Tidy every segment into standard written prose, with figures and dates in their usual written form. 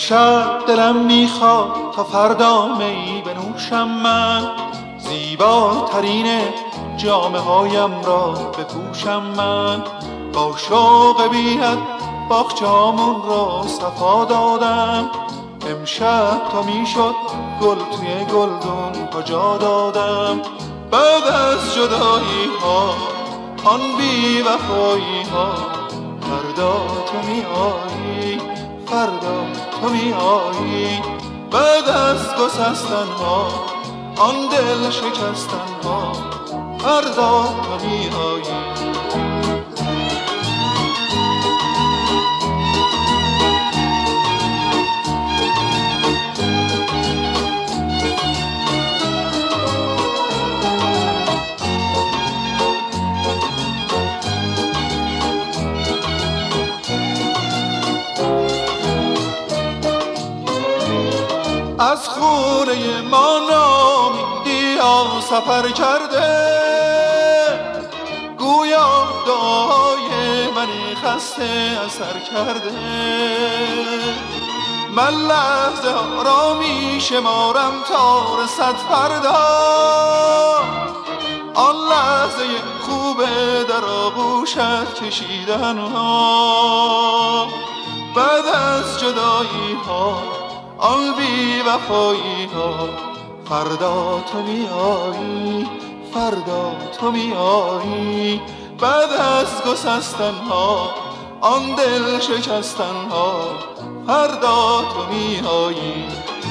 امشب دلم میخواد تا فردا می بنوشم من، زیباترین جامه هایم را بپوشم من. با شوق بی‌حد باغچه‌هامون را صفا دادم، امشب تا میشد گل توی گلدون ها جا دادم. بعد از جدایی ها آن بی وفایی ها، فردا تو می آیی، فردا تو می آیی. بعد از گسستن ها آن دل شکستن ها، فردا تو می آیی. از خونه ما نامیدی ها سفر کرده، گویا دعای منی خسته اثر کرده. من لحظه ها را می شمارم تا رسد فردا، آن لحظه خوبه در آغوشت کشیدن ها. بعد از جدایی ها آن بی وفایی ها، فردا تو می آیی، فردا تو می آیی. بعد از گسستن ها آن دل شکستن ها، فردا تو می آیی.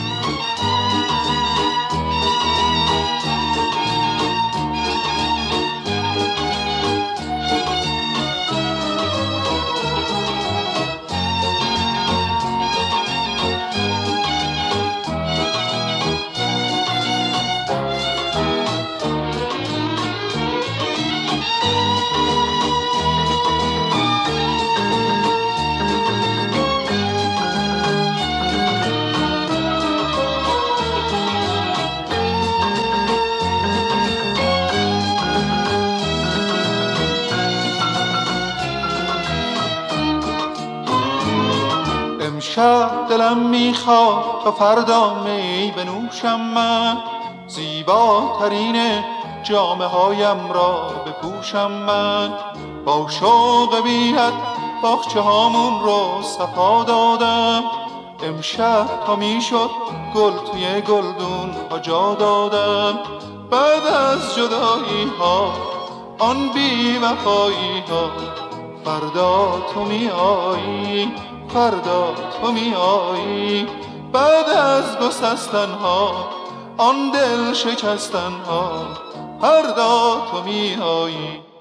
امشب دلم میخواد تا فردا می بنوشم من، زیباترین جامه هایم را بپوشم من. با شوق بی‌حد باغچه هامون رو صفا دادم، امشب تا میشد گل توی گلدون ها جا دادم. بعد از جدایی ها آن بی وفایی ها، فردا تو می آیی، فردا تو می آیی. بعد از گسستن ها آن دل شکستن ها، فردا تو می آیی.